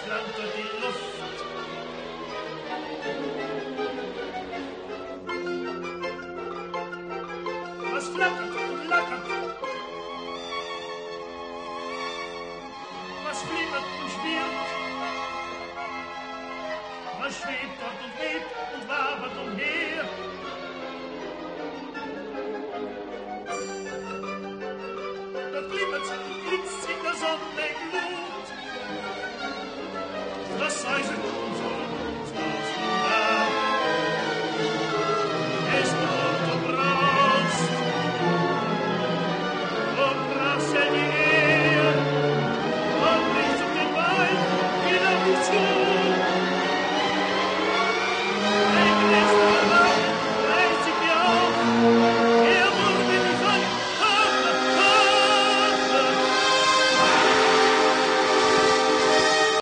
flammt durch die Luft. Was flackert und lackert, was flimmert und schwirrt, was schwebt dort und weht und wabert umher.